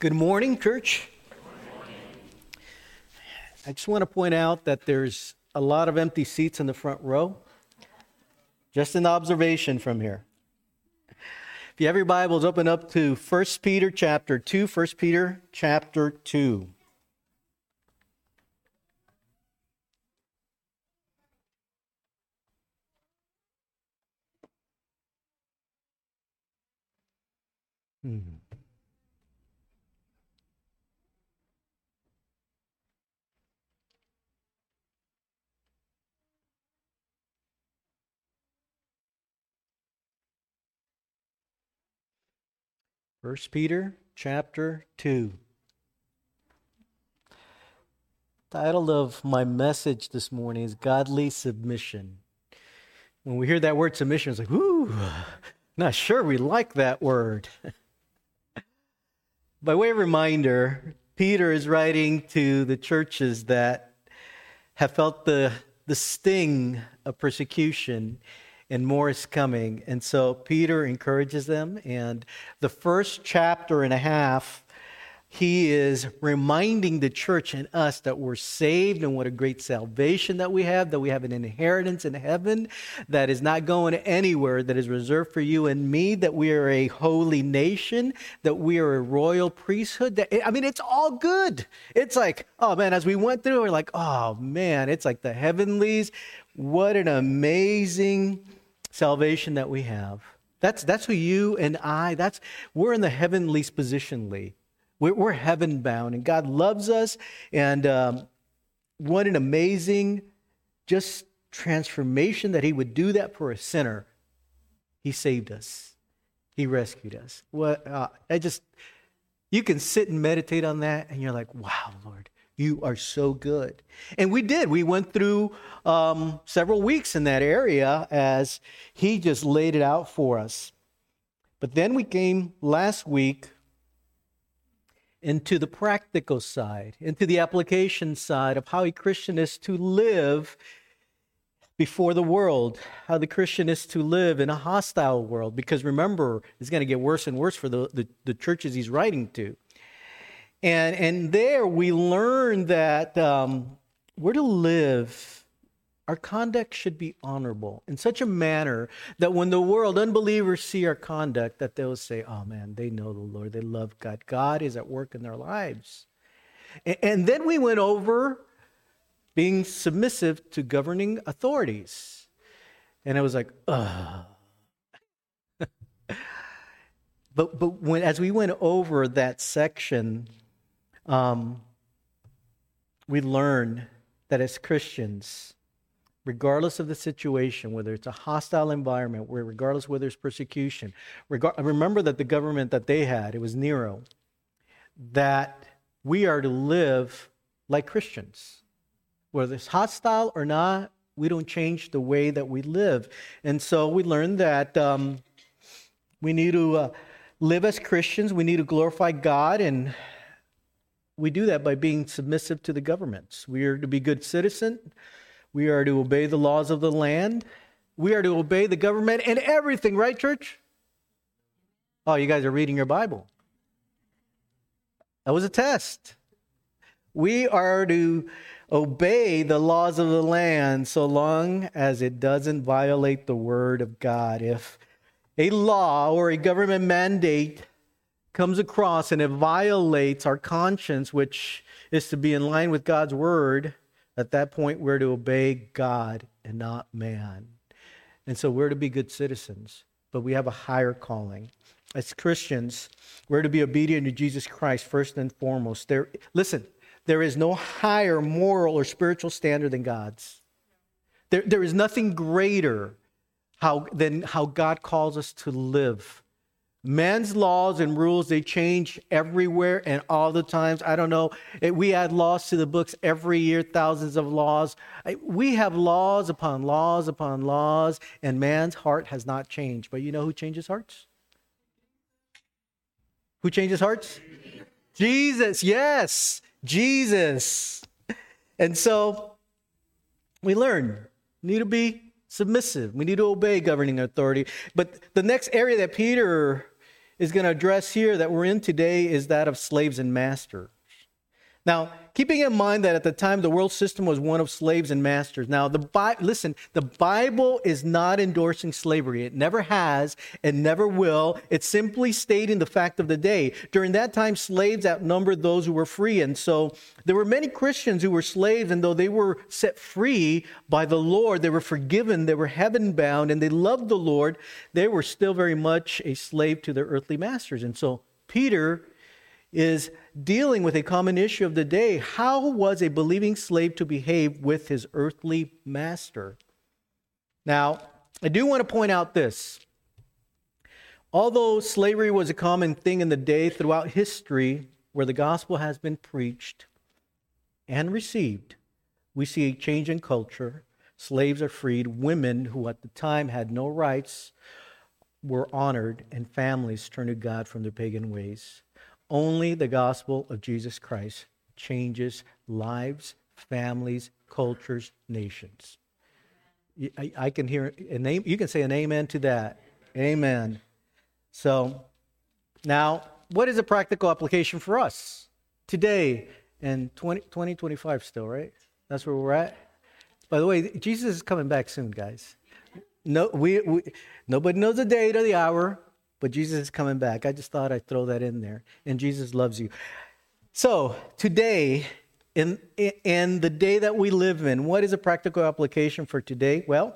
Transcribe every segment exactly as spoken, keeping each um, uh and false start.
Good morning, church. I just want to point out that there's a lot of empty seats in the front row. Just an observation from here. If you have your Bibles, open up to First Peter chapter two. First Peter chapter two. Hmm. First Peter chapter two. Title of my message this morning is Godly Submission. When we hear that word submission, it's like, whoo, not sure we like that word. By way of reminder, Peter is writing to the churches that have felt the, the sting of persecution, and more is coming. And so Peter encourages them. And the first chapter and a half, he is reminding the church and us that we're saved and what a great salvation that we have, that we have an inheritance in heaven that is not going anywhere, that is reserved for you and me, that we are a holy nation, that we are a royal priesthood. That, I mean, it's all good. It's like, oh man, as we went through, we're like, oh man, it's like the heavenlies. What an amazing salvation that we have. That's that's who you and I, that's we're in the heavenlies positionally. We're, we're heaven bound, and God loves us. And um, what an amazing just transformation that He would do that for a sinner. He saved us. He rescued us. What uh, I just you can sit and meditate on that, and you're like, wow, Lord. You are so good. And we did. We went through um, several weeks in that area as he just laid it out for us. But then we came last week into the practical side, into the application side of how a Christian is to live before the world, how the Christian is to live in a hostile world. Because remember, it's going to get worse and worse for the, the, the churches he's writing to. And and there we learn that um, we're to live, our conduct should be honorable in such a manner that when the world, unbelievers see our conduct, that they'll say, oh man, they know the Lord, they love God. God is at work in their lives. And, and then we went over being submissive to governing authorities. And I was like, ugh. but but when as we went over that section, Um, we learn that as Christians, regardless of the situation, whether it's a hostile environment, where regardless whether it's persecution, regard, remember that the government that they had, it was Nero, that we are to live like Christians. Whether it's hostile or not, we don't change the way that we live. And so we learned that um, we need to uh, live as Christians, we need to glorify God, and we do that by being submissive to the governments. We are to be good citizens. We are to obey the laws of the land. We are to obey the government and everything, right, church? Oh, you guys are reading your Bible. That was a test. We are to obey the laws of the land so long as it doesn't violate the word of God. If a law or a government mandate comes across and it violates our conscience, which is to be in line with God's word, at that point we're to obey God and not man. And so we're to be good citizens, but we have a higher calling. As Christians, we're to be obedient to Jesus Christ first and foremost. There, listen, there is no higher moral or spiritual standard than God's. There, there is nothing greater how, than how God calls us to live. Man's laws and rules, they change everywhere and all the times. I don't know. We add laws to the books every year, thousands of laws. We have laws upon laws upon laws, and man's heart has not changed. But you know who changes hearts? Who changes hearts? Jesus, yes, Jesus. And so we learn, need to be submissive. We need to obey governing authority. But the next area that Peter is going to address here that we're in today is that of slaves and masters. Now, keeping in mind that at the time the world system was one of slaves and masters. Now, the Bi- listen, the Bible is not endorsing slavery. It never has and never will. It's simply stating the fact of the day. During that time, slaves outnumbered those who were free. And so there were many Christians who were slaves, and though they were set free by the Lord, they were forgiven, they were heaven bound, and they loved the Lord, they were still very much a slave to their earthly masters. And so Peter is dealing with a common issue of the day. How was a believing slave to behave with his earthly master? Now, I do want to point out this. Although slavery was a common thing in the day throughout history where the gospel has been preached and received, we see a change in culture. Slaves are freed. Women who at the time had no rights were honored, and families turned to God from their pagan ways. Only the gospel of Jesus Christ changes lives, families, cultures, nations. I, I can hear a name. You can say an amen to that. Amen. So now, what is a practical application for us today in twenty twenty-five still, right? That's where we're at. By the way, Jesus is coming back soon, guys. No, we, we nobody knows the date or the hour. But Jesus is coming back. I just thought I'd throw that in there. And Jesus loves you. So today, in, in the day that we live in, what is a practical application for today? Well,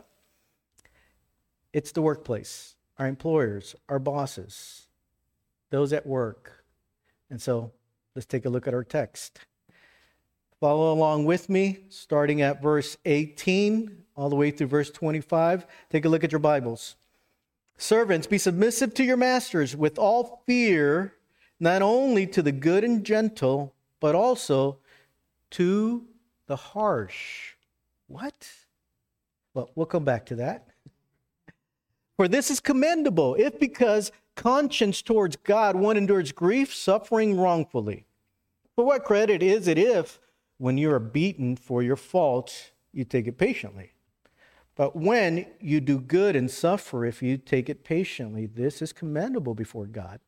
it's the workplace, our employers, our bosses, those at work. And so let's take a look at our text. Follow along with me, starting at verse eighteen, all the way through verse twenty-five. Take a look at your Bibles. Servants, be submissive to your masters with all fear, not only to the good and gentle, but also to the harsh. What? Well, we'll come back to that. For this is commendable, if because conscience towards God one endures grief, suffering wrongfully. For what credit is it if, when you are beaten for your fault, you take it patiently? But when you do good and suffer, if you take it patiently, this is commendable before God.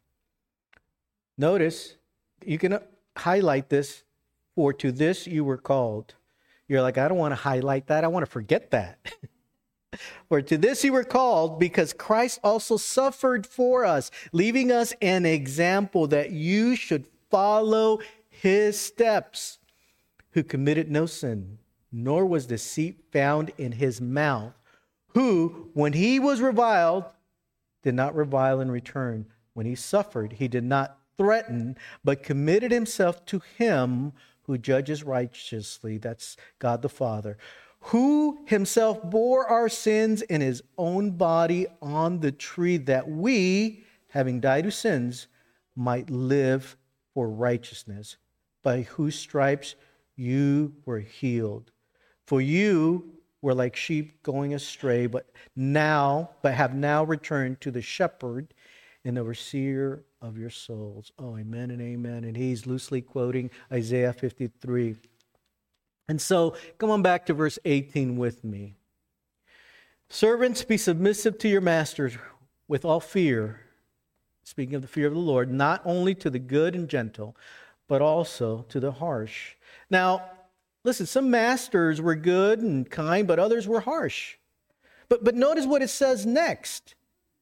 Notice, you can highlight this, for to this you were called. You're like, I don't want to highlight that. I want to forget that. For to this you were called, because Christ also suffered for us, leaving us an example that you should follow his steps, who committed no sin, nor was deceit found in his mouth, who, when he was reviled, did not revile in return. When he suffered, he did not threaten, but committed himself to him who judges righteously. That's God the Father, who himself bore our sins in his own body on the tree, that we, having died to sins, might live for righteousness, by whose stripes you were healed. For you were like sheep going astray, but now, but have now returned to the shepherd and overseer of your souls. Oh, amen and amen. And he's loosely quoting Isaiah fifty-three. And so, come on back to verse eighteen with me. Servants, be submissive to your masters with all fear. Speaking of the fear of the Lord, not only to the good and gentle, but also to the harsh. Now, listen, some masters were good and kind, but others were harsh. But, but notice what it says next.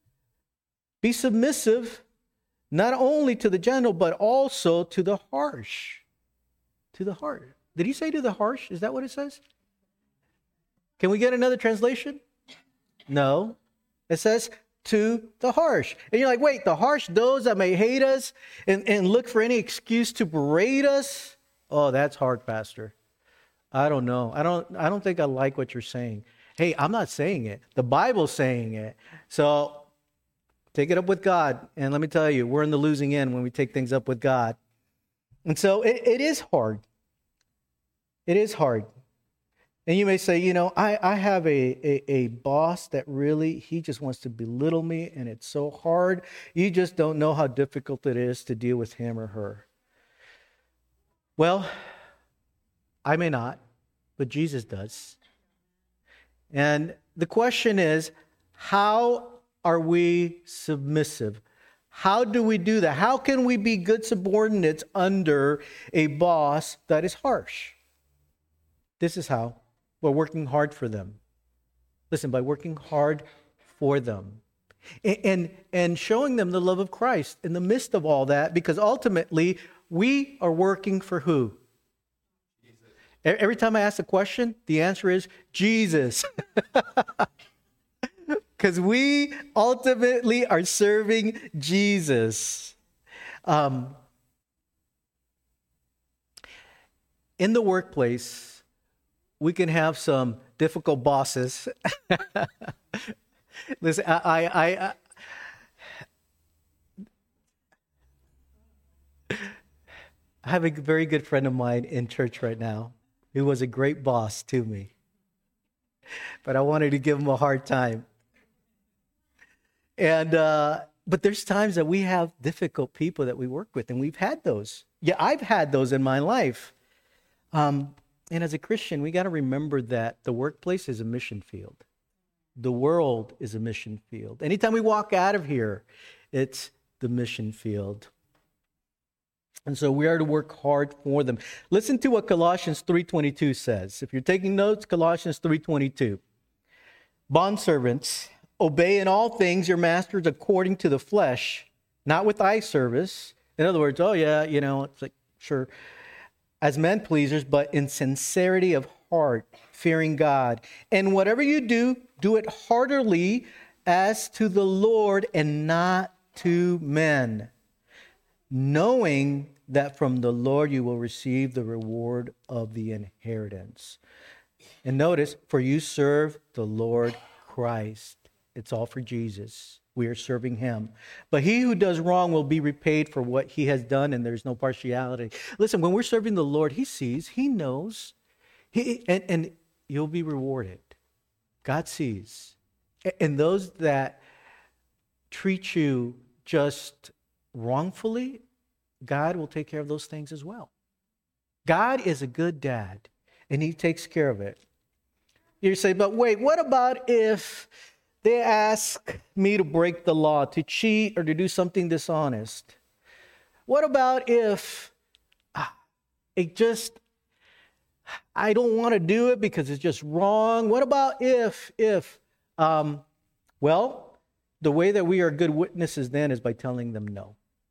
Be submissive not only to the gentle, but also to the harsh. To the harsh. Did he say to the harsh? Is that what it says? Can we get another translation? No. It says to the harsh. And you're like, wait, the harsh, those that may hate us and, and look for any excuse to berate us? Oh, that's hard, Pastor. I don't know. I don't I don't think I like what you're saying. Hey, I'm not saying it. The Bible's saying it. So take it up with God. And let me tell you, we're in the losing end when we take things up with God. And so it, it is hard. It is hard. And you may say, you know, I, I have a, a, a boss that really, he just wants to belittle me, and it's so hard. You just don't know how difficult it is to deal with him or her. Well, I may not, but Jesus does. And the question is, how are we submissive? How do we do that? How can we be good subordinates under a boss that is harsh? This is how. We're working hard for them. Listen, by working hard for them. And, and, and showing them the love of Christ in the midst of all that, because ultimately, we are working for who? Jesus. Every time I ask a question, the answer is Jesus. Because we ultimately are serving Jesus. Um, in the workplace, we can have some difficult bosses. Listen, I, I, I, I have a very good friend of mine in church right now who was a great boss to me. But I wanted to give him a hard time. And uh, but there's times that we have difficult people that we work with, and we've had those. Yeah, I've had those in my life. Um, and as a Christian, we got to remember that the workplace is a mission field. The world is a mission field. Anytime we walk out of here, it's the mission field. And so we are to work hard for them. Listen to what Colossians three twenty-two says. If you're taking notes, Colossians three twenty-two. Bondservants, obey in all things your masters according to the flesh, not with eye service. In other words, oh yeah, you know, it's like, sure, as men pleasers, but in sincerity of heart, fearing God. And whatever you do, do it heartily as to the Lord and not to men, knowing that from the Lord you will receive the reward of the inheritance. And notice, for you serve the Lord Christ. It's all for Jesus. We are serving him. But he who does wrong will be repaid for what he has done, and there's no partiality. Listen, when we're serving the Lord, he sees, he knows, he, and, and you'll be rewarded. God sees. And those that treat you just wrongfully, God will take care of those things as well. God is a good dad, and he takes care of it. You say, but wait, what about if they ask me to break the law, to cheat, or to do something dishonest? What about if it just, I don't want to do it because it's just wrong? What about if, if, um, well, the way that we are good witnesses then is by telling them no.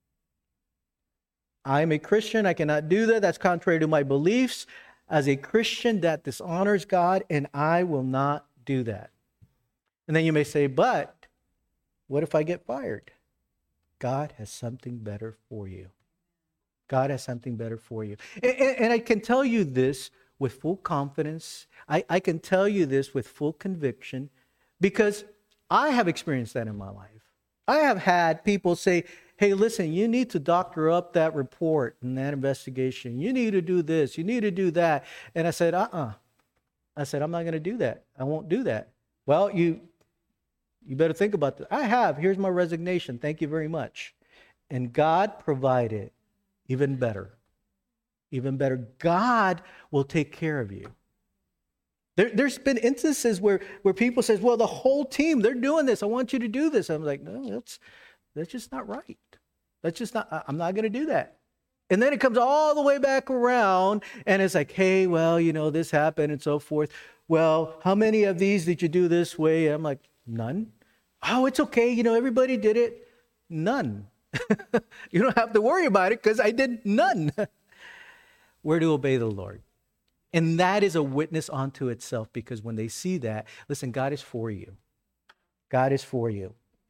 I'm a Christian. I cannot do that. That's contrary to my beliefs. As a Christian, that dishonors God, and I will not do that. And then you may say, but what if I get fired? God has something better for you. God has something better for you. And, and, and I can tell you this with full confidence. I, I can tell you this with full conviction because I have experienced that in my life. I have had people say, hey, listen, you need to doctor up that report and that investigation. You need to do this. You need to do that. And I said, uh-uh. I said, I'm not going to do that. I won't do that. Well, you you better think about this. I have. Here's my resignation. Thank you very much. And God provided even better. Even better. God will take care of you. There, there's been instances where, where people say, well, the whole team, they're doing this. I want you to do this. I'm like, no, that's that's just not right. That's just not, I'm not going to do that. And then it comes all the way back around and it's like, hey, well, you know, this happened and so forth. Well, how many of these did you do this way? I'm like, none. Oh, it's okay. You know, everybody did it. None. You don't have to worry about it because I did none. We're to obey the Lord. And that is a witness unto itself because when they see that, listen, God is for you. God is for you.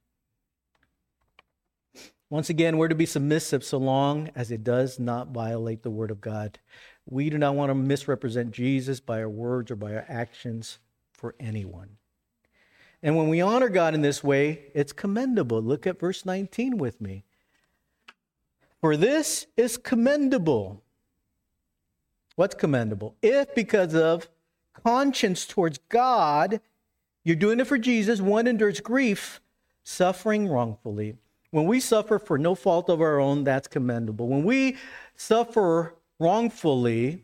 Once again, we're to be submissive so long as it does not violate the word of God. We do not want to misrepresent Jesus by our words or by our actions for anyone. And when we honor God in this way, it's commendable. Look at verse nineteen with me. For this is commendable. What's commendable? If because of conscience towards God, you're doing it for Jesus, one endures grief, suffering wrongfully. When we suffer for no fault of our own, that's commendable. When we suffer wrongfully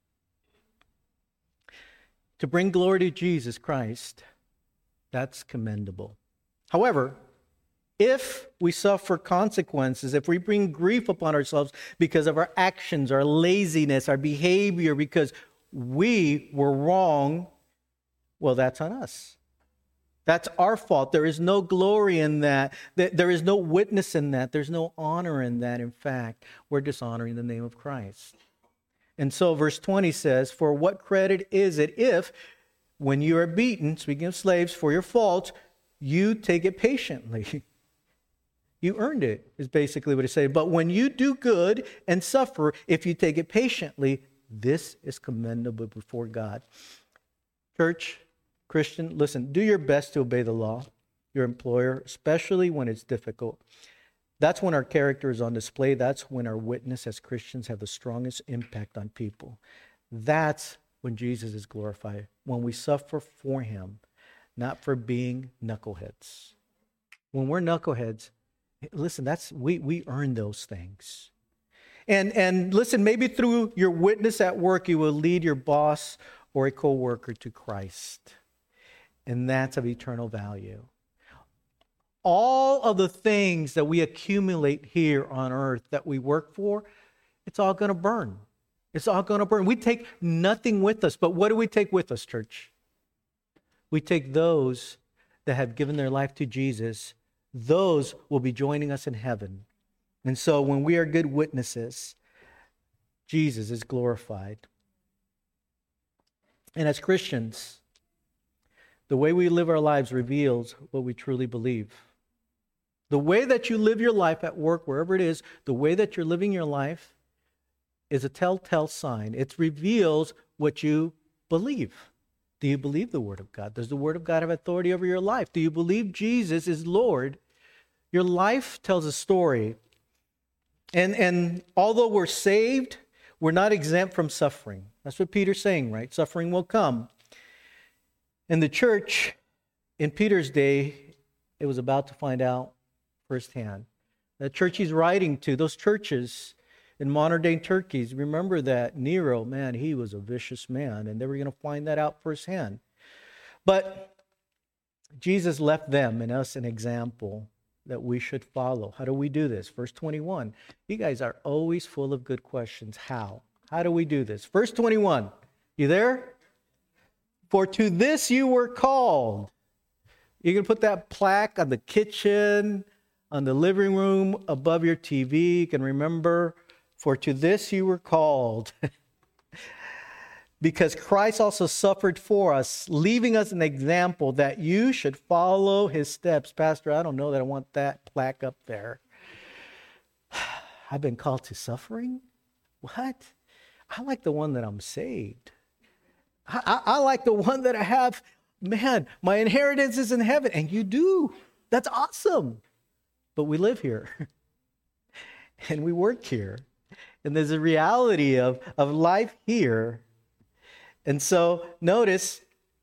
to bring glory to Jesus Christ, that's commendable. However, If we suffer consequences, if we bring grief upon ourselves because of our actions, our laziness, our behavior, because we were wrong, well, that's on us. That's our fault. There is no glory in that. There is no witness in that. There's no honor in that. In fact, we're dishonoring the name of Christ. And so verse twenty says, for what credit is it if, when you are beaten, speaking of slaves, for your fault, you take it patiently? You earned it, is basically what it says. But when you do good and suffer, if you take it patiently, this is commendable before God. Church, Christian, listen, do your best to obey the law, your employer, especially when it's difficult. That's when our character is on display. That's when our witness as Christians have the strongest impact on people. That's when Jesus is glorified, when we suffer for him, not for being knuckleheads. When we're knuckleheads, listen, that's we we earn those things. And and listen, maybe through your witness at work, you will lead your boss or a coworker to Christ. And that's of eternal value. All of the things that we accumulate here on earth that we work for, it's all going to burn. It's all going to burn. We take nothing with us. But what do we take with us, church? We take those that have given their life to Jesus. Those will be joining us in heaven. And so when we are good witnesses, Jesus is glorified. And as Christians, the way we live our lives reveals what we truly believe. The way that you live your life at work, wherever it is, the way that you're living your life is a telltale sign. It reveals what you believe. Do you believe the Word of God? Does the Word of God have authority over your life? Do you believe Jesus is Lord? Your life tells a story. And, and although we're saved, we're not exempt from suffering. That's what Peter's saying, right? Suffering will come. And the church in Peter's day, it was about to find out firsthand. The church he's writing to, those churches in modern-day Turkey, remember that Nero, man, he was a vicious man, and they were going to find that out firsthand. But Jesus left them and us an example that we should follow. How do we do this? Verse twenty-one. You guys are always full of good questions. How? How do we do this? Verse twenty-one. You there? For to this you were called. You can put that plaque on the kitchen, on the living room, above your T V. You can remember, for to this you were called. Because Christ also suffered for us, leaving us an example that you should follow his steps. Pastor, I don't know that I want that plaque up there. I've been called to suffering? What? I like the one that I'm saved. I, I, I like the one that I have, man, my inheritance is in heaven. And you do. That's awesome. But we live here. And we work here. And there's a reality of, of life here. And so notice,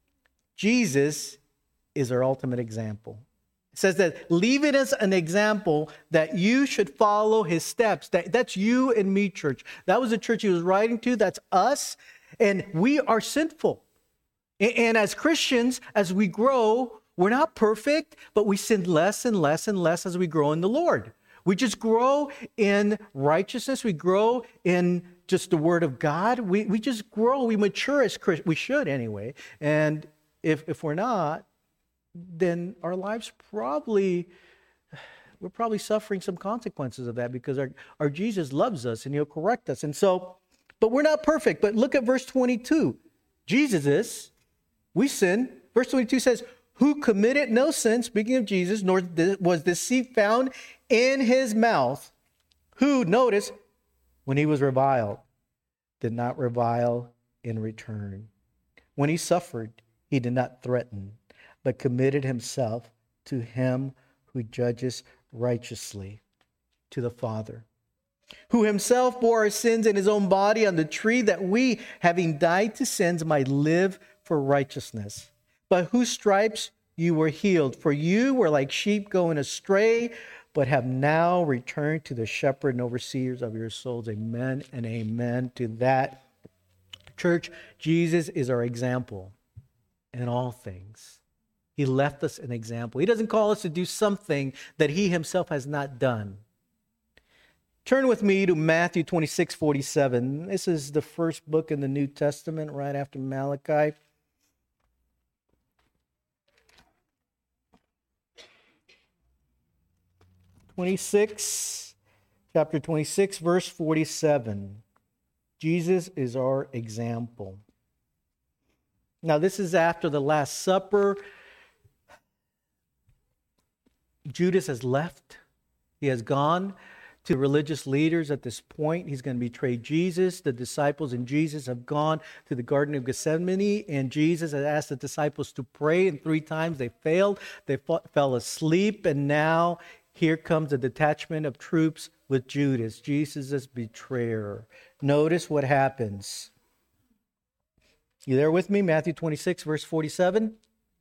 Jesus is our ultimate example. It says that leaving us an example that you should follow his steps. That, that's you and me, church. That was the church he was writing to. That's us. And we are sinful. And, and as Christians, as we grow, we're not perfect, but we sin less and less and less as we grow in the Lord. We just grow in righteousness. We grow in just the Word of God. We we just grow. We mature as Christians. We should anyway. And if if we're not, then our lives probably, we're probably suffering some consequences of that because our, our Jesus loves us and he'll correct us. And so, but we're not perfect. But look at verse twenty-two. Jesus is, we sin. Verse twenty-two says, who committed no sin, speaking of Jesus, nor was deceit found in his mouth, who, notice, when he was reviled, did not revile in return. When he suffered, he did not threaten, but committed himself to him who judges righteously, to the Father, who himself bore our sins in his own body on the tree, that we, having died to sins, might live for righteousness. By whose stripes you were healed. For you were like sheep going astray, but have now returned to the shepherd and overseers of your souls. Amen and amen to that. Church, Jesus is our example in all things. He left us an example. He doesn't call us to do something that he himself has not done. Turn with me to Matthew twenty-six forty-seven. This is the first book in the New Testament, right after Malachi. twenty-six, chapter twenty-six, verse forty-seven. Jesus is our example. Now, this is after the Last Supper. Judas has left. He has gone to religious leaders at this point. He's going to betray Jesus. The disciples and Jesus have gone to the Garden of Gethsemane, and Jesus has asked the disciples to pray, and three times they failed. They fought, fell asleep, and now here comes a detachment of troops with Judas, Jesus' betrayer. Notice what happens. You there with me? Matthew twenty-six, verse forty-seven.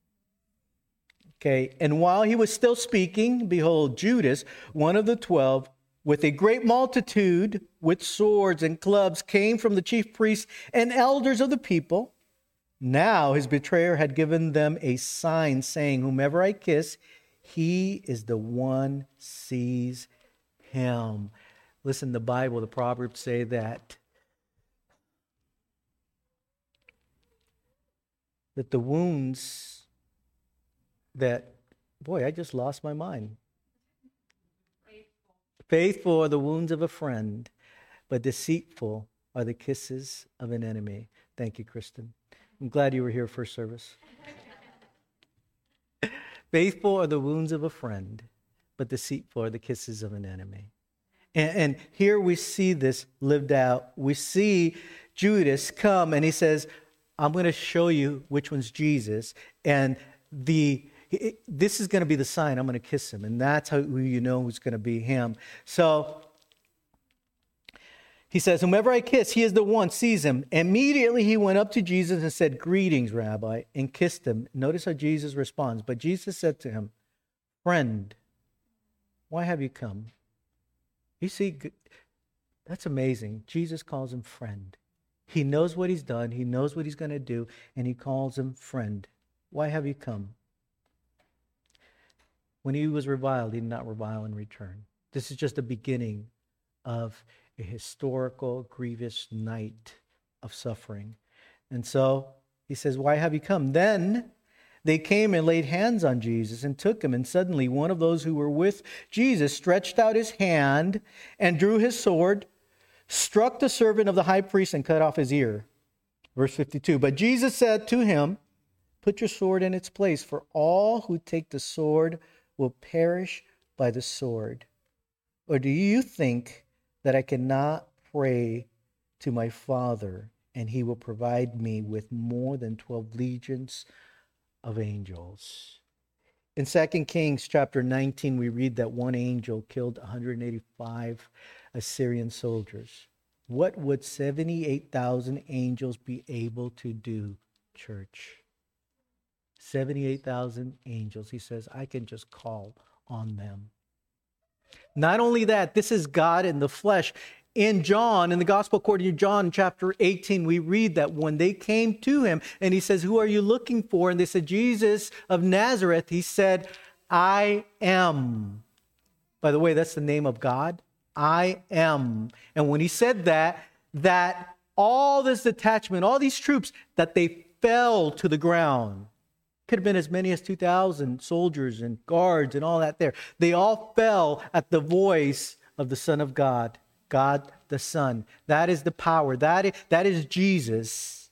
Okay, and while he was still speaking, behold, Judas, one of the twelve, with a great multitude, with swords and clubs, came from the chief priests and elders of the people. Now his betrayer had given them a sign, saying, whomever I kiss, he is the one, seize him. Listen, the Bible, the Proverbs say that, that the wounds that, boy, I just lost my mind. Faithful are the wounds of a friend, but deceitful are the kisses of an enemy. Thank you, Kristen. I'm glad you were here first service. Faithful are the wounds of a friend, but deceitful are the kisses of an enemy. And, and here we see this lived out. We see Judas come and he says, I'm going to show you which one's Jesus. And the It, this is going to be the sign. I'm going to kiss him. And that's how you know who's going to be him. So he says, whomever I kiss, he is the one, seize him. Immediately he went up to Jesus and said, greetings, Rabbi, and kissed him. Notice how Jesus responds. But Jesus said to him, friend, why have you come? You see, that's amazing. Jesus calls him friend. He knows what he's done. He knows what he's going to do. And he calls him friend. Why have you come? When he was reviled, he did not revile in return. This is just the beginning of a historical, grievous night of suffering. And so he says, why have you come? Then they came and laid hands on Jesus and took him. And suddenly one of those who were with Jesus stretched out his hand and drew his sword, struck the servant of the high priest and cut off his ear. Verse fifty-two, but Jesus said to him, put your sword in its place, for all who take the sword will perish by the sword. Or do you think that I cannot pray to my Father, and he will provide me with more than twelve legions of angels? In Second Kings chapter nineteen, we read that one angel killed one hundred eighty-five Assyrian soldiers. What would seventy-eight thousand angels be able to do, church? seventy-eight thousand angels. He says, I can just call on them. Not only that, this is God in the flesh. In John, in the Gospel according to John, chapter eighteen, we read that when they came to him and he says, who are you looking for? And they said, Jesus of Nazareth. He said, I am. By the way, that's the name of God. I am. And when he said that, that all this detachment, all these troops, that they fell to the ground. Could have been as many as two thousand soldiers and guards and all that there. They all fell at the voice of the Son of God, God the Son. That is the power. That is, that is Jesus.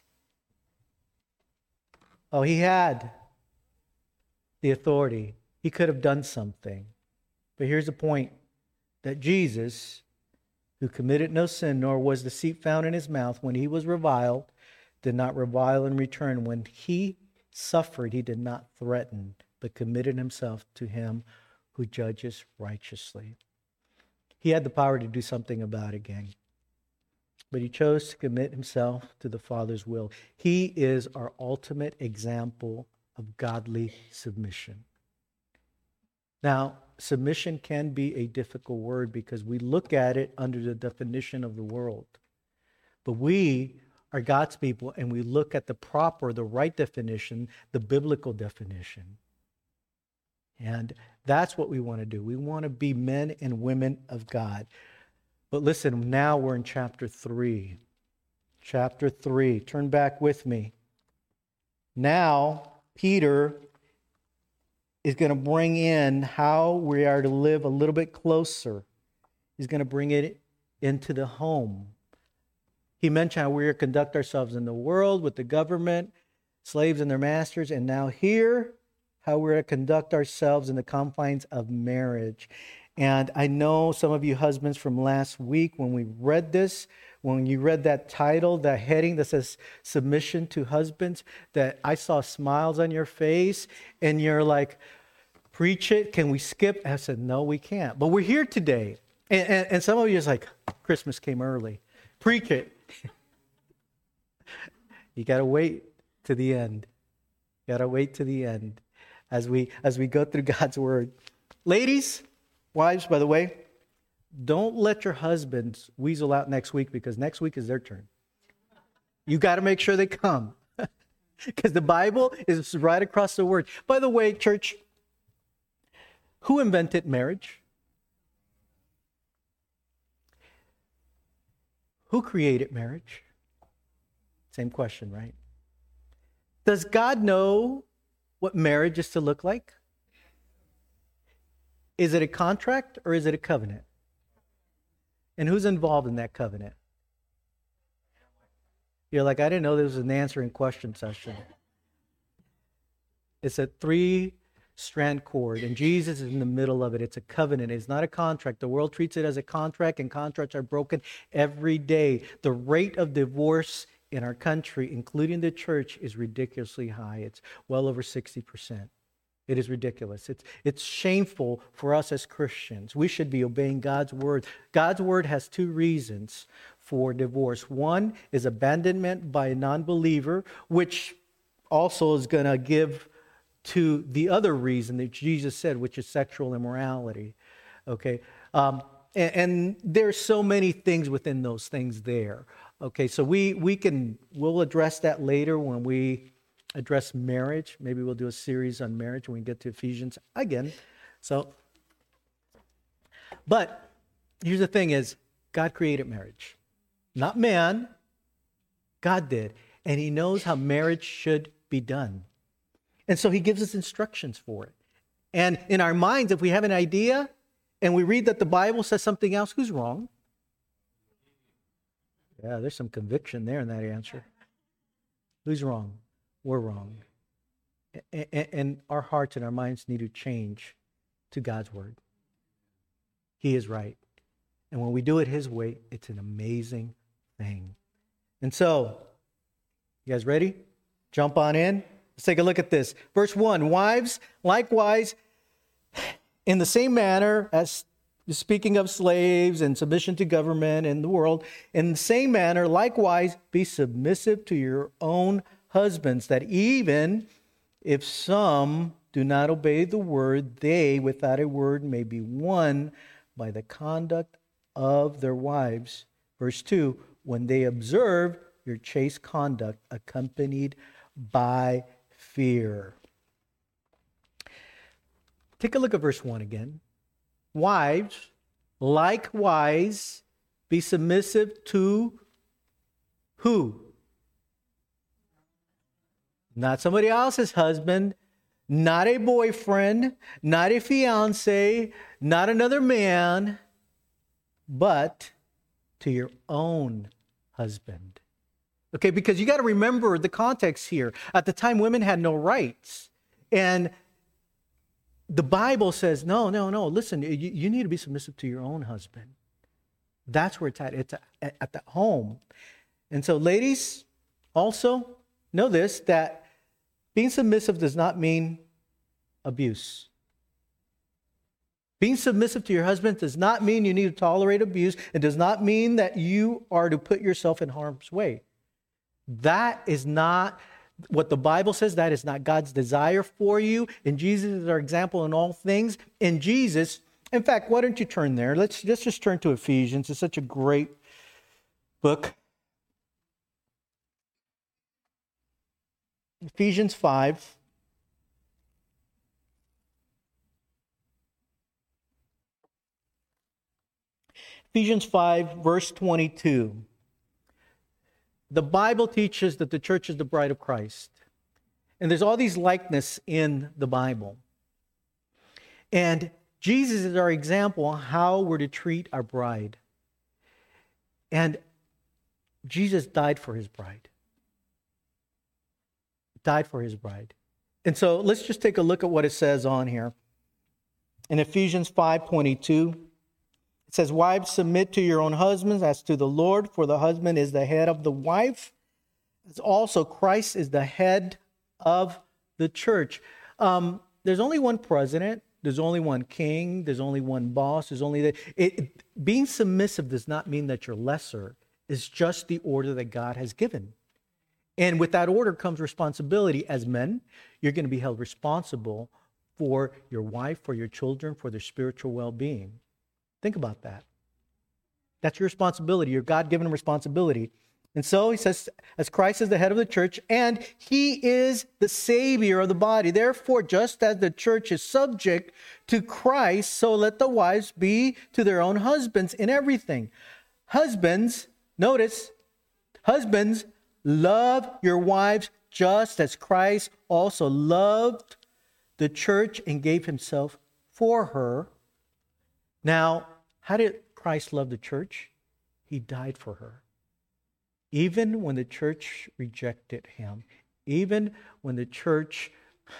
Oh, he had the authority. He could have done something. But here's the point, that Jesus, who committed no sin, nor was deceit found in his mouth, when he was reviled, did not revile in return. When he suffered, he did not threaten, but committed himself to him who judges righteously. He had the power to do something about it, gang. But he chose to commit himself to the Father's will. He is our ultimate example of godly submission. Now, submission can be a difficult word because we look at it under the definition of the world. But we are God's people, and we look at the proper, the right definition, the biblical definition. And that's what we want to do. We want to be men and women of God. But listen, now we're in chapter three. Chapter three. Turn back with me. Now, Peter is going to bring in how we are to live a little bit closer. He's going to bring it into the home. He mentioned how we are to conduct ourselves in the world with the government, slaves and their masters, and now here, how we're to conduct ourselves in the confines of marriage. And I know some of you husbands from last week, when we read this, when you read that title, that heading that says Submission to Husbands, that I saw smiles on your face, and you're like, preach it, can we skip? I said, no, we can't. But we're here today. And, and, and some of you is like, Christmas came early. Preach it. You got to wait to the end. You got to wait to the end as we as we go through God's word. Ladies, wives, by the way, don't let your husbands weasel out next week, because next week is their turn. You got to make sure they come, because the Bible is right across the word. By the way, church, who invented marriage? Who created marriage? Same question, right? Does God know what marriage is to look like? Is it a contract or is it a covenant? And who's involved in that covenant? You're like, I didn't know there was an answering question session. It's a three-strand cord, and Jesus is in the middle of it. It's a covenant. It's not a contract. The world treats it as a contract, and contracts are broken every day. The rate of divorce in our country, including the church, is ridiculously high. It's well over sixty percent. It is ridiculous. It's, it's shameful for us as Christians. We should be obeying God's word. God's word has two reasons for divorce. One is abandonment by a non-believer, which also is going to give to the other reason that Jesus said, which is sexual immorality. Okay? Um, and, and there's so many things within those things there. Okay, so we we can, we'll address that later when we address marriage. Maybe we'll do a series on marriage when we get to Ephesians again. So, but here's the thing is, God created marriage. Not man, God did. And he knows how marriage should be done. And so he gives us instructions for it. And in our minds, if we have an idea and we read that the Bible says something else, who's wrong? Yeah, there's some conviction there in that answer. Who's wrong? We're wrong. And our hearts and our minds need to change to God's word. He is right. And when we do it his way, it's an amazing thing. And so, you guys ready? Jump on in. Let's take a look at this. Verse one, wives, likewise, in the same manner as speaking of slaves and submission to government in the world, in the same manner, likewise, be submissive to your own husbands, that even if some do not obey the word, they, without a word, may be won by the conduct of their wives. Verse two, when they observe your chaste conduct accompanied by fear. Take a look at verse one again. Wives, likewise, be submissive to who? Not somebody else's husband, not a boyfriend, not a fiance, not another man, but to your own husband. Okay, because you got to remember the context here. At the time, women had no rights. And the Bible says, no, no, no, listen, you, you need to be submissive to your own husband. That's where it's at. It's at, at the home. And so, ladies, also know this, that being submissive does not mean abuse. Being submissive to your husband does not mean you need to tolerate abuse. It does not mean that you are to put yourself in harm's way. That is not what the Bible says. That is not God's desire for you. And Jesus is our example in all things. And Jesus, in fact, why don't you turn there? Let's, let's just turn to Ephesians. It's such a great book. Ephesians five. Ephesians five, verse twenty-two. The Bible teaches that the church is the bride of Christ. And there's all these likeness in the Bible. And Jesus is our example on how we're to treat our bride. And Jesus died for his bride. Died for his bride. And so let's just take a look at what it says on here. In Ephesians five twenty-two, it says, "Wives, submit to your own husbands as to the Lord, for the husband is the head of the wife, as also Christ is the head of the church." Um, there's only one president. There's only one king. There's only one boss. There's only that. It, it, being submissive does not mean that you're lesser. It's just the order that God has given. And with that order comes responsibility. As men, you're going to be held responsible for your wife, for your children, for their spiritual well-being. Think about that. That's your responsibility, your God-given responsibility. And so he says, as Christ is the head of the church, and he is the Savior of the body. Therefore, just as the church is subject to Christ, so let the wives be to their own husbands in everything. Husbands, notice, husbands, love your wives just as Christ also loved the church and gave himself for her. Now, how did Christ love the church? He died for her. Even when the church rejected him, even when the church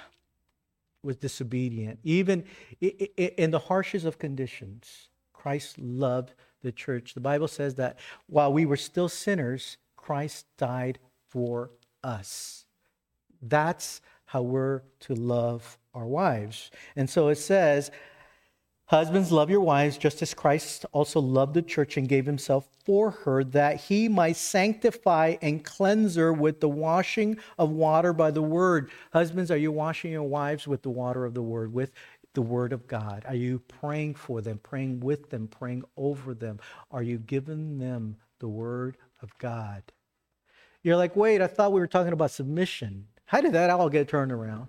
was disobedient, even in the harshest of conditions, Christ loved the church. The Bible says that while we were still sinners, Christ died for us. That's how we're to love our wives. And so it says, husbands, love your wives just as Christ also loved the church and gave himself for her, that he might sanctify and cleanse her with the washing of water by the word. Husbands, are you washing your wives with the water of the word, with the word of God? Are you praying for them, praying with them, praying over them? Are you giving them the word of God? You're like, wait, I thought we were talking about submission. How did that all get turned around?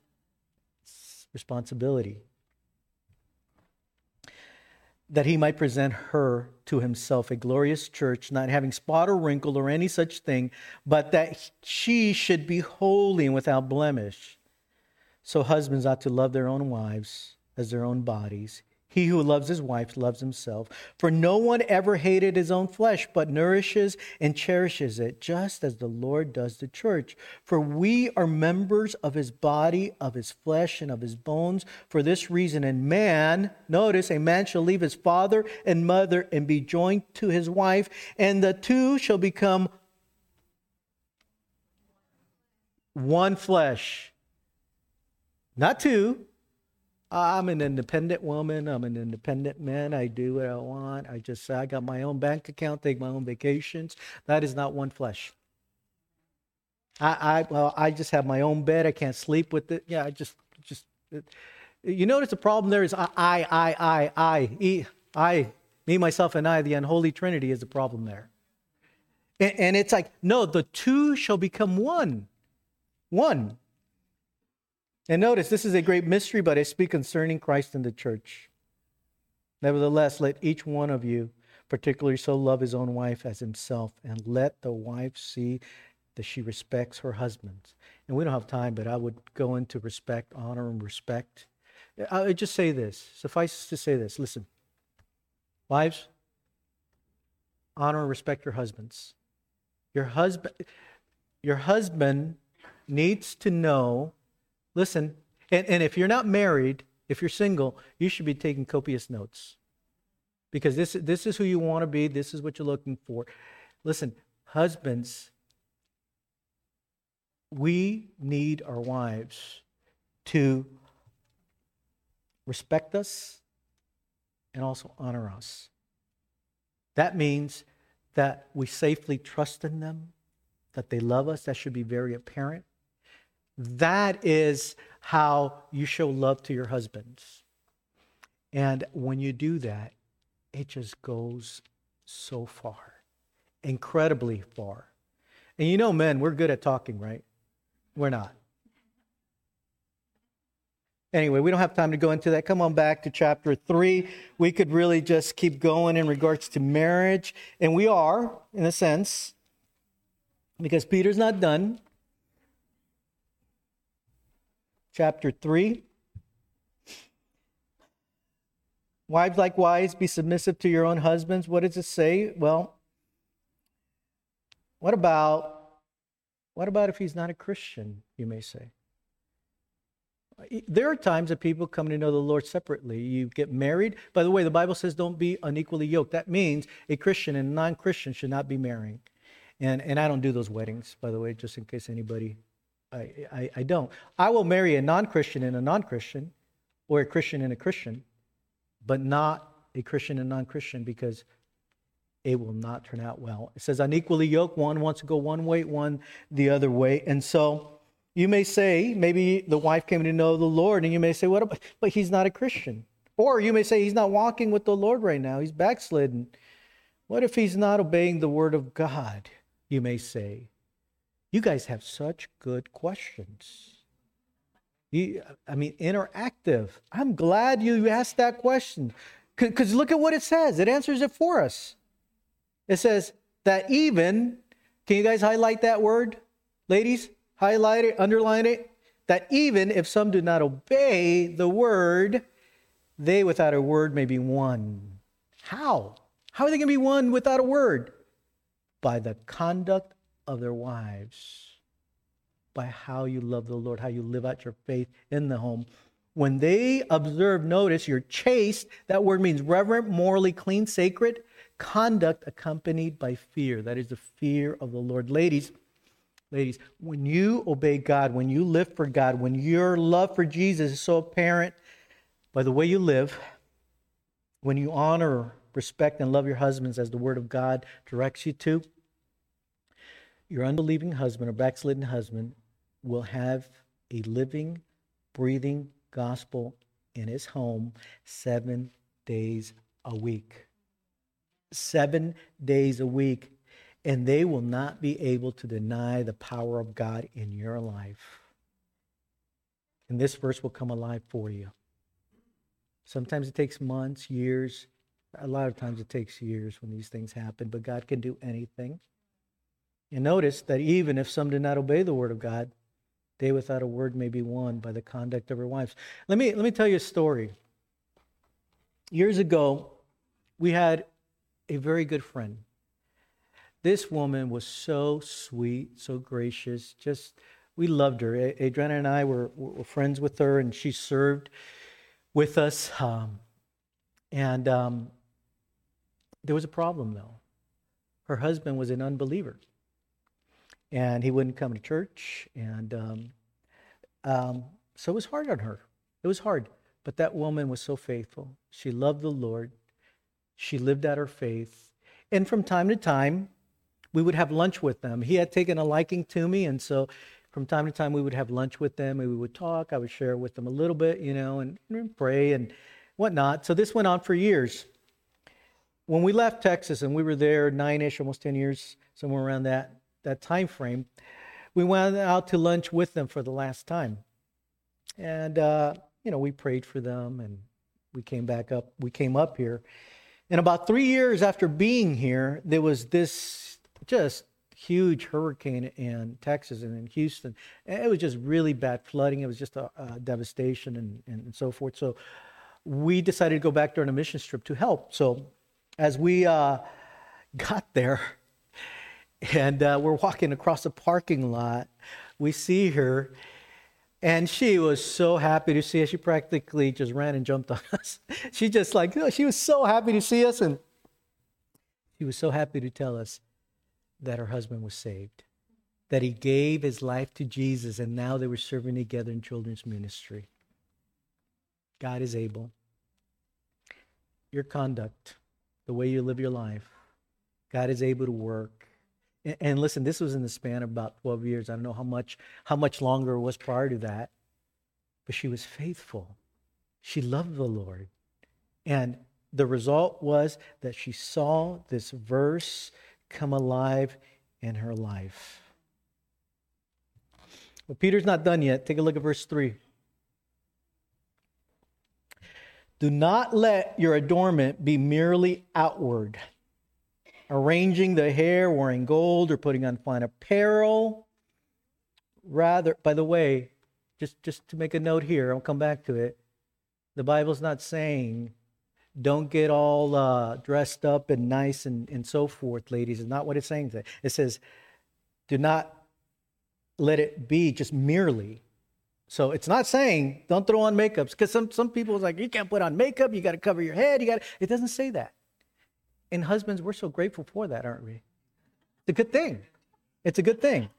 It's responsibility. That he might present her to himself a glorious church, not having spot or wrinkle or any such thing, but that she should be holy and without blemish. So husbands ought to love their own wives as their own bodies. He who loves his wife loves himself. For no one ever hated his own flesh, but nourishes and cherishes it, just as the Lord does the church. For we are members of his body, of his flesh, and of his bones. For this reason, a man, notice, a man shall leave his father and mother and be joined to his wife, and the two shall become one flesh. Not two. I'm an independent woman. I'm an independent man. I do what I want. I just, I got my own bank account, take my own vacations. That is not one flesh. I, I, well, I just have my own bed. I can't sleep with it. Yeah, I just, just, it, you notice the problem there is I, I, I, I, I, I, me, myself, and I, the unholy Trinity is the problem there. And, and it's like, no, the two shall become one. One. And notice, this is a great mystery, but I speak concerning Christ and the church. Nevertheless, let each one of you particularly so love his own wife as himself, and let the wife see that she respects her husband. And we don't have time, but I would go into respect, honor, and respect. I would just say this. Suffice to say this. Listen. Wives, honor and respect your husbands. Your husband, your husband needs to know. Listen, and, and if you're not married, if you're single, you should be taking copious notes. Because this, this is who you want to be. This is what you're looking for. Listen, husbands, we need our wives to respect us and also honor us. That means that we safely trust in them, that they love us. That should be very apparent. That is how you show love to your husbands. And when you do that, it just goes so far, incredibly far. And you know, men, we're good at talking, right? We're not. Anyway, we don't have time to go into that. Come on back to chapter three. We could really just keep going in regards to marriage. And we are, in a sense, because Peter's not done. Chapter three. Wives, likewise, be submissive to your own husbands. What does it say? Well, what about, what about if he's not a Christian, you may say? There are times that people come to know the Lord separately. You get married. By the way, the Bible says don't be unequally yoked. That means a Christian and a non-Christian should not be marrying. And and I don't do those weddings, by the way, just in case anybody, I, I, I don't. I will marry a non-Christian and a non-Christian, or a Christian and a Christian, but not a Christian and non-Christian, because it will not turn out well. It says unequally yoked. One wants to go one way, one the other way. And so you may say, maybe the wife came to know the Lord, and you may say, "What about, but he's not a Christian." Or you may say, he's not walking with the Lord right now. He's backslidden. What if he's not obeying the word of God? You may say. You guys have such good questions. You, I mean, interactive. I'm glad you asked that question. Because look at what it says. It answers it for us. It says that even, can you guys highlight that word? Ladies, highlight it, underline it. That even if some do not obey the word, they without a word may be won. How? How are they going to be won without a word? By the conduct of their wives. By how you love the Lord, how you live out your faith in the home. When they observe, notice, you're chaste. That word means reverent, morally clean, sacred. Conduct accompanied by fear. That is the fear of the Lord. Ladies, ladies, when you obey God, when you live for God, when your love for Jesus is so apparent by the way you live, when you honor, respect, and love your husbands as the Word of God directs you to, your unbelieving husband or backslidden husband will have a living, breathing gospel in his home seven days a week. Seven days a week. And they will not be able to deny the power of God in your life. And this verse will come alive for you. Sometimes it takes months, years. A lot of times it takes years when these things happen. But God can do anything. And notice that even if some do not obey the word of God, they without a word may be won by the conduct of their wives. Let me, let me tell you a story. Years ago, we had a very good friend. This woman was so sweet, so gracious. Just, we loved her. Adriana and I were, were friends with her, and she served with us. Um, and um, there was a problem, though. Her husband was an unbeliever. And he wouldn't come to church. And um, um, so it was hard on her. It was hard. But that woman was so faithful. She loved the Lord. She lived out her faith. And from time to time, we would have lunch with them. He had taken a liking to me. And so from time to time, we would have lunch with them. And we would talk. I would share with them a little bit, you know, and, and pray and whatnot. So this went on for years. When we left Texas, and we were there nine-ish, almost ten years, somewhere around that, that time frame, we went out to lunch with them for the last time. And, uh, you know, we prayed for them, and we came back up. We came up here. And about three years after being here, there was this just huge hurricane in Texas and in Houston. And it was just really bad flooding. It was just a, a devastation and, and, and so forth. So we decided to go back during a mission trip to help. So as we uh, got there, and uh, we're walking across a parking lot, we see her, and she was so happy to see us. She practically just ran and jumped on us. She just like, oh, she was so happy to see us, and she was so happy to tell us that her husband was saved, that he gave his life to Jesus, and now they were serving together in children's ministry. God is able. Your conduct, the way you live your life, God is able to work. And listen, this was in the span of about twelve years. I don't know how much how much longer it was prior to that. But she was faithful. She loved the Lord. And the result was that she saw this verse come alive in her life. But Peter's not done yet. Take a look at verse three. Do not let your adornment be merely outward, arranging the hair, wearing gold, or putting on fine apparel. Rather, by the way, just, just to make a note here, I'll come back to it. The Bible's not saying don't get all uh, dressed up and nice and, and so forth, ladies. It's not what it's saying. It says, do not let it be just merely. So it's not saying don't throw on makeup, because some, some people is like, you can't put on makeup, you got to cover your head, you got. It doesn't say that. And husbands, we're so grateful for that, aren't we? It's a good thing. It's a good thing.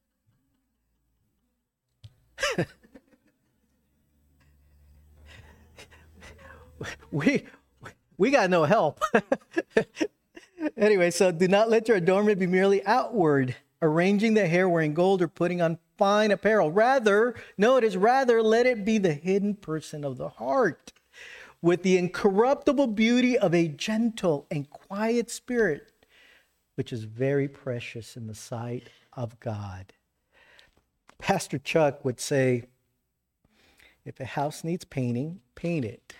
we we got no help. Anyway, so do not let your adornment be merely outward, arranging the hair, wearing gold, or putting on fine apparel. Rather, notice, rather let it be the hidden person of the heart, with the incorruptible beauty of a gentle and quiet spirit, which is very precious in the sight of God. Pastor Chuck would say, if a house needs painting, paint it.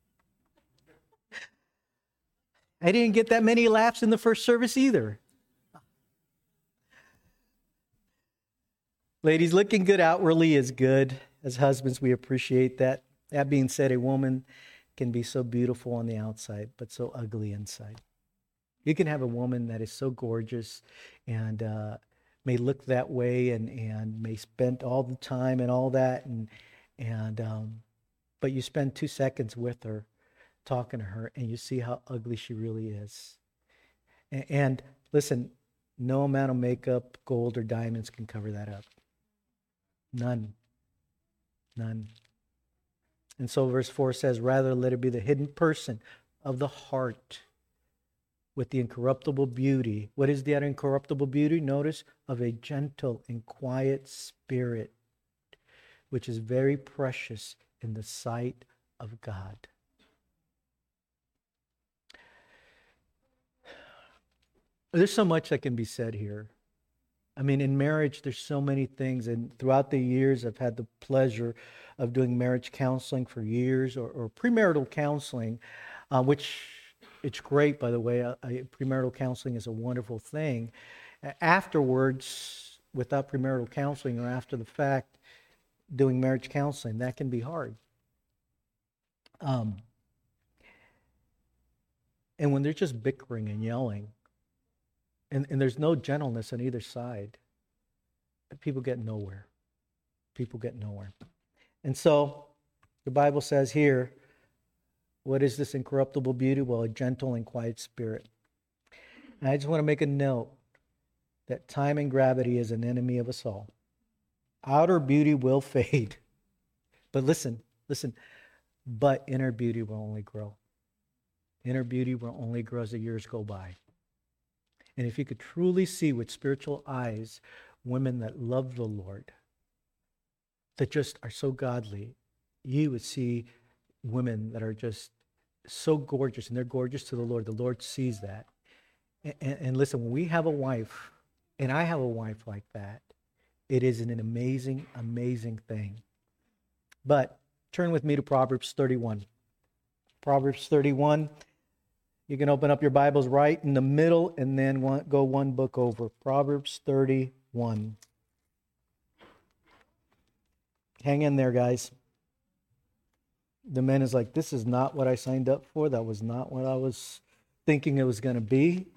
I didn't get that many laughs in the first service either. Ladies, looking good outwardly is good. As husbands, we appreciate that. That being said, a woman can be so beautiful on the outside, but so ugly inside. You can have a woman that is so gorgeous and uh, may look that way and, and may spend all the time and all that, and and um, but you spend two seconds with her, talking to her, and you see how ugly she really is. And, and listen, no amount of makeup, gold, or diamonds can cover that up. None. None. And so verse four says, rather let it be the hidden person of the heart, with the incorruptible beauty. What is that incorruptible beauty? Notice, of a gentle and quiet spirit, which is very precious in the sight of God. There's so much that can be said here. I mean, in marriage, there's so many things. And throughout the years, I've had the pleasure of doing marriage counseling for years, or, or premarital counseling, uh, which it's great, by the way. Uh, premarital counseling is a wonderful thing. Afterwards, without premarital counseling or after the fact, doing marriage counseling, that can be hard. Um, and when they're just bickering and yelling, And, and there's no gentleness on either side, people get nowhere. People get nowhere. And so the Bible says here, what is this incorruptible beauty? Well, a gentle and quiet spirit. And I just want to make a note that time and gravity is an enemy of us all. Outer beauty will fade. But listen, listen, but inner beauty will only grow. Inner beauty will only grow as the years go by. And if you could truly see with spiritual eyes women that love the Lord, that just are so godly, you would see women that are just so gorgeous, and they're gorgeous to the Lord. The Lord sees that. And, and listen, when we have a wife, and I have a wife like that, it is an amazing, amazing thing. But turn with me to Proverbs thirty-one. Proverbs thirty-one. You can open up your Bibles right in the middle and then one, go one book over. Proverbs thirty-one. Hang in there, guys. The man is like, this is not what I signed up for. That was not what I was thinking it was going to be.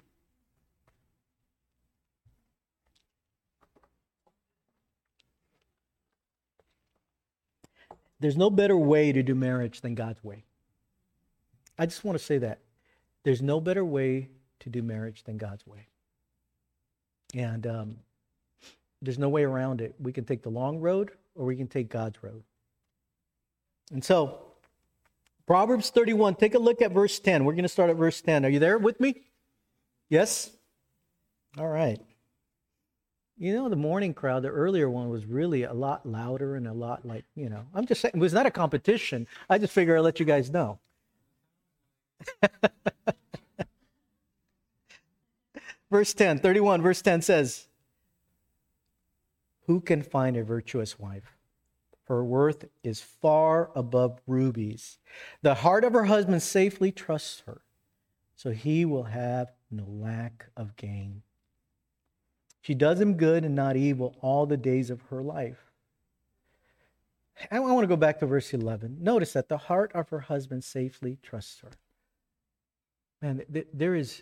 There's no better way to do marriage than God's way. I just want to say that. There's no better way to do marriage than God's way. And um, there's no way around it. We can take the long road or we can take God's road. And so, Proverbs thirty-one, take a look at verse ten. We're going to start at verse ten. Are you there with me? Yes? All right. You know, the morning crowd, the earlier one, was really a lot louder and a lot like, you know, I'm just saying, it was not a competition. I just figure I'll let you guys know. Verse ten, thirty-one, verse ten says, who can find a virtuous wife? Her worth is far above rubies. The heart of her husband safely trusts her, so he will have no lack of gain. She does him good and not evil all the days of her life. I want to go back to verse eleven. Notice that the heart of her husband safely trusts her. Man, there is,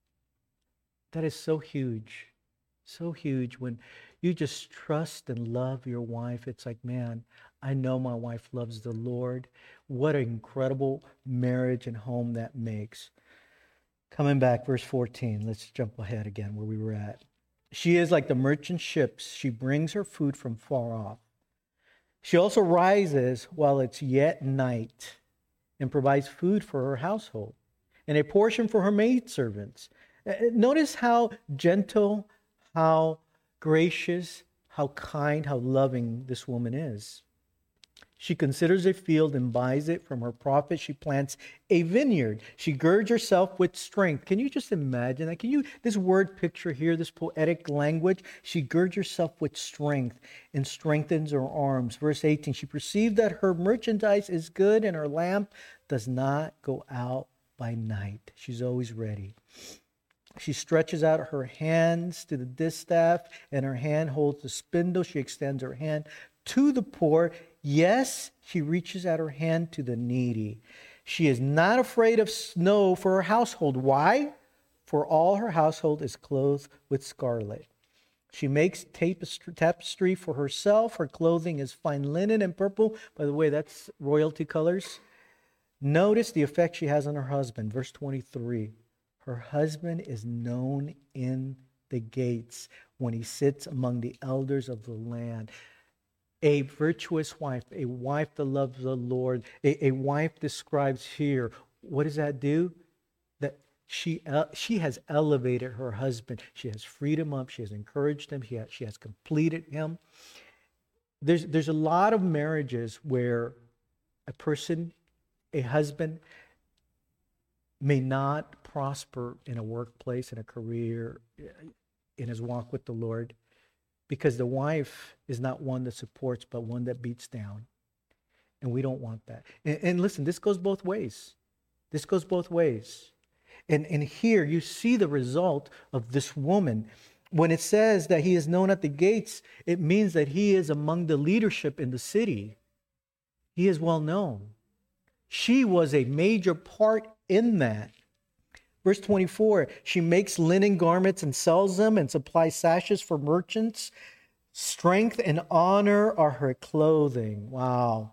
that is so huge. So huge when you just trust and love your wife. It's like, man, I know my wife loves the Lord. What an incredible marriage and home that makes. Coming back, verse fourteen. Let's jump ahead again where we were at. She is like the merchant ships. She brings her food from far off. She also rises while it's yet night and provides food for her household and a portion for her maidservants. Notice how gentle, how gracious, how kind, how loving this woman is. She considers a field and buys it from her profit. She plants a vineyard. She girds herself with strength. Can you just imagine that? Can you, this word picture here, this poetic language? She girds herself with strength and strengthens her arms. Verse eighteen, she perceived that her merchandise is good and her lamp does not go out by night. She's always ready. She stretches out her hands to the distaff, and her hand holds the spindle. She extends her hand to the poor. Yes, she reaches out her hand to the needy. She is not afraid of snow for her household. Why? For all her household is clothed with scarlet. She makes tapestry for herself. Her clothing is fine linen and purple. By the way, that's royalty colors. Notice the effect she has on her husband. Verse twenty-three. Her husband is known in the gates when he sits among the elders of the land. A virtuous wife, a wife that loves the Lord, a, a wife describes here. What does that do? That she uh, she has elevated her husband. She has freed him up. She has encouraged him. She has, she has completed him. There's, there's a lot of marriages where a person, a husband, may not prosper in a workplace, in a career, in his walk with the Lord, because the wife is not one that supports, but one that beats down. And we don't want that. And, and listen, this goes both ways. This goes both ways. And, and here you see the result of this woman. When it says that he is known at the gates, it means that he is among the leadership in the city. He is well known. She was a major part in that. Verse twenty-four, she makes linen garments and sells them and supplies sashes for merchants. Strength and honor are her clothing. Wow.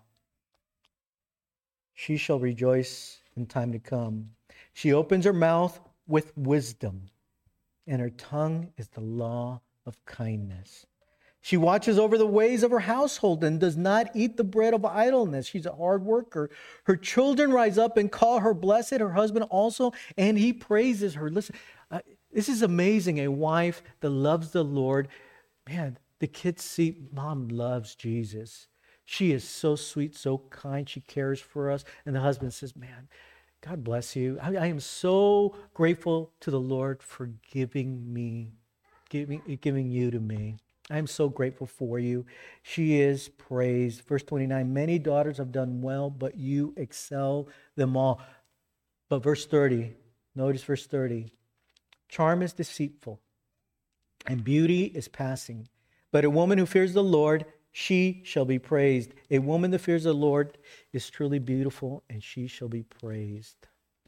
She shall rejoice in time to come. She opens her mouth with wisdom, and her tongue is the law of kindness. She watches over the ways of her household and does not eat the bread of idleness. She's a hard worker. Her children rise up and call her blessed, her husband also, and he praises her. Listen, uh, this is amazing. A wife that loves the Lord. Man, the kids see mom loves Jesus. She is so sweet, so kind. She cares for us. And the husband says, man, God bless you. I, I am so grateful to the Lord for giving me, giving, giving you to me. I'm so grateful for you. She is praised. Verse twenty-nine, many daughters have done well, but you excel them all. But verse thirty, notice verse thirty. Charm is deceitful, and beauty is passing. But a woman who fears the Lord, she shall be praised. A woman that fears the Lord is truly beautiful, and she shall be praised.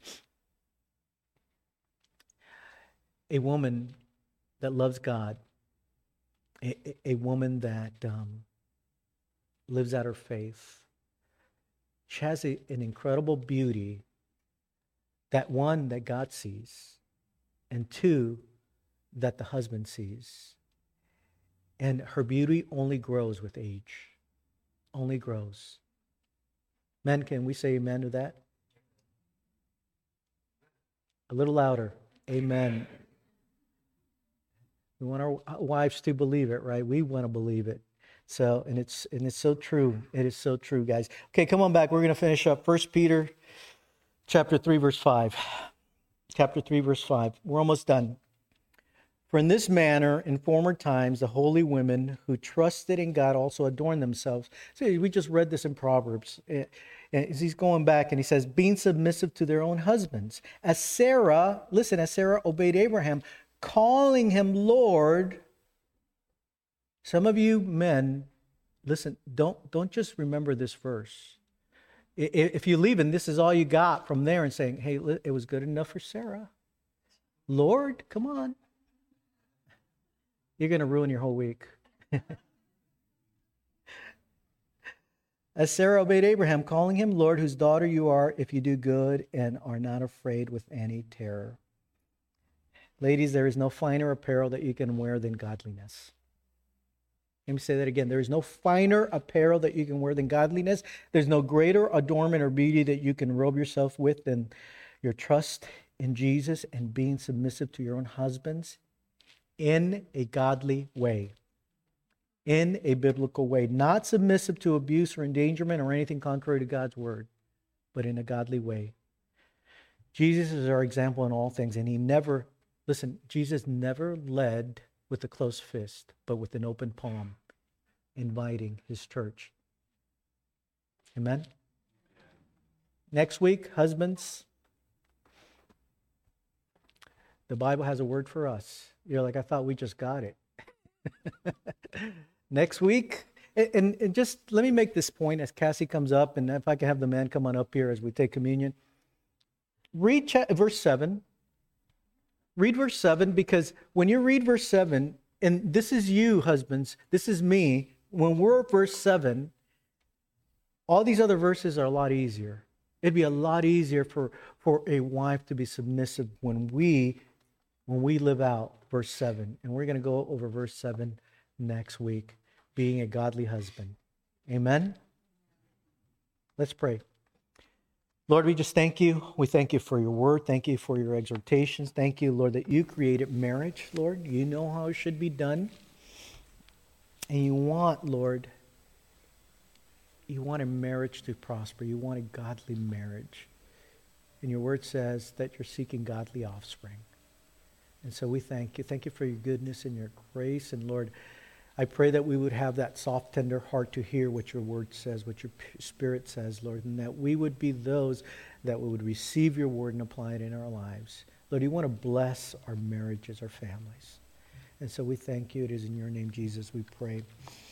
A woman that loves God, A, a woman that um, lives out her faith. She has a, an incredible beauty, that one, that God sees, and two, that the husband sees. And her beauty only grows with age. Only grows. Men, can we say amen to that? A little louder. Amen. We want our wives to believe it, right? We want to believe it. So, and it's and it's so true. It is so true, guys. Okay, come on back. We're going to finish up First Peter chapter three, verse five. Chapter three, verse five. We're almost done. For in this manner, in former times, the holy women who trusted in God also adorned themselves. So we just read this in Proverbs. And he's going back and he says, being submissive to their own husbands. As Sarah, listen, as Sarah obeyed Abraham, calling him Lord. Some of you men, listen, don't, don't just remember this verse. If you leave and this is all you got from there and saying, hey, it was good enough for Sarah. Lord, come on. You're going to ruin your whole week. As Sarah obeyed Abraham, calling him Lord, whose daughter you are, if you do good and are not afraid with any terror. Ladies, there is no finer apparel that you can wear than godliness. Let me say that again. There is no finer apparel that you can wear than godliness. There's no greater adornment or beauty that you can robe yourself with than your trust in Jesus and being submissive to your own husbands in a godly way. In a biblical way. Not submissive to abuse or endangerment or anything contrary to God's word, but in a godly way. Jesus is our example in all things, and he never, listen, Jesus never led with a closed fist, but with an open palm, inviting his church. Amen? Next week, husbands, the Bible has a word for us. You're like, I thought we just got it. Next week, and, and just let me make this point as Cassie comes up, and if I can have the man come on up here as we take communion. Read cha- verse seven. Read verse seven, because when you read verse seven, and this is you, husbands, this is me, when we're at verse seven, all these other verses are a lot easier. It'd be a lot easier for, for a wife to be submissive when we, when we live out verse seven. And we're going to go over verse seven next week, being a godly husband. Amen? Let's pray. Lord, we just thank you. We thank you for your word. Thank you for your exhortations. Thank you, Lord, that you created marriage, Lord. You know how it should be done. And you want, Lord, you want a marriage to prosper. You want a godly marriage. And your word says that you're seeking godly offspring. And so we thank you. Thank you for your goodness and your grace. And Lord, I pray that we would have that soft, tender heart to hear what your word says, what your spirit says, Lord, and that we would be those that would receive your word and apply it in our lives. Lord, you want to bless our marriages, our families. And so we thank you. It is in your name, Jesus, we pray.